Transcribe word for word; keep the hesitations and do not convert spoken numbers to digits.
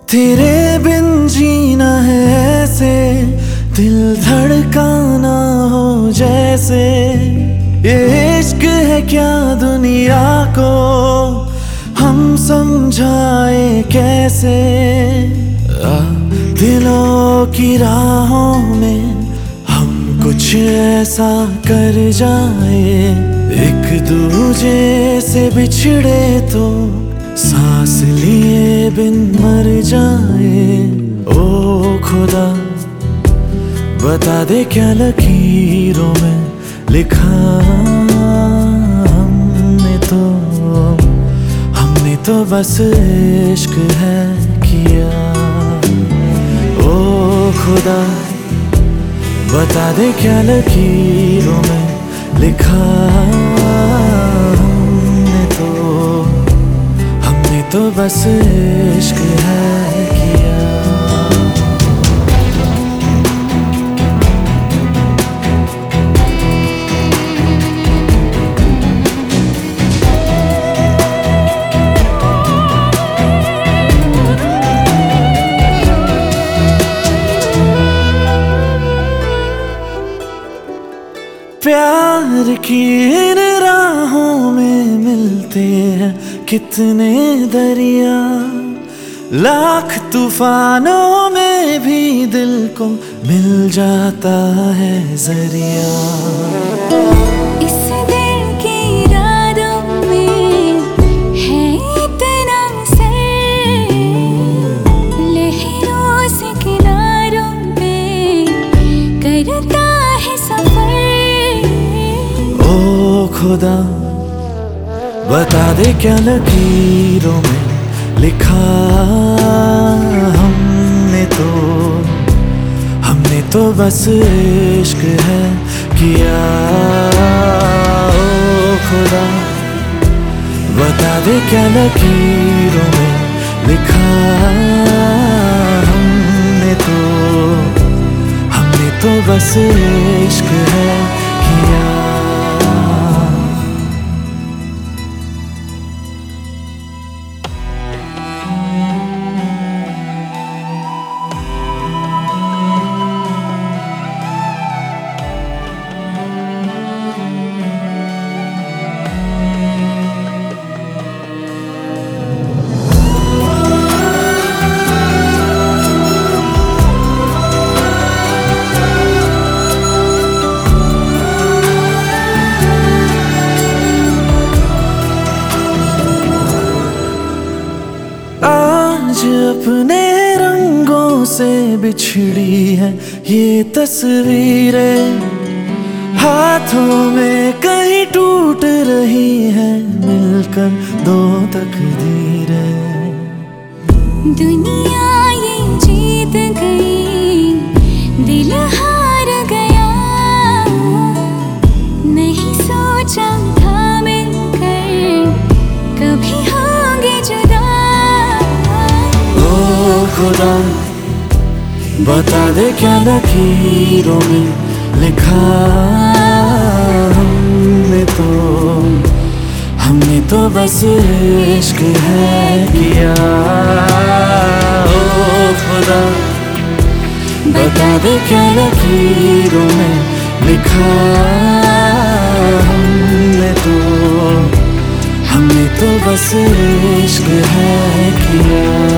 तेरे बिन जीना है ऐसे, दिल धड़काना हो जैसे। ये इश्क है क्या दुनिया को हम समझाए कैसे। आ, दिलों की राहों में हम कुछ ऐसा कर जाए, एक दूजे से बिछड़े तो सांस लिए बिन मर जाए। ओ खुदा बता दे क्या लकीरों में लिखा हमने तो, हमने तो बस इश्क है किया। ओ खुदा बता दे क्या लकीरों में लिखा हमने तो, हमने तो बस इश्क है किया। प्यार की इन राहों में मिलते हैं कितने दरिया, लाख तूफानों में भी दिल को मिल जाता है जरिया। इस दिल की रातों में है इतना सर, लहरों से किनारों पे करता है सफर। ओ खुदा बता दे क्या लकीरों में लिखा हमने तो, हमने तो बस इश्क है किया। ओ खुदा बता दे क्या लकीरों में लिखा हमने तो, हमने तो बस इश्क है किया। आज अपने रंगों से बिछड़ी है ये तस्वीरें, हाथों में कहीं टूट रही है मिलकर दो तकदीरें। दुनिया ये जीत गई, दिल हार गया, नहीं सोचा था मिलकर कभी होंगे जुदा। ओ खुदा बता दे क्या लकीरों में लिखा हमने तो, हमने तो बस इश्क है किया। ओ खुदा बता दे क्या लकीरों में लिखा हमने तो, हमने तो बस इश्क है किया।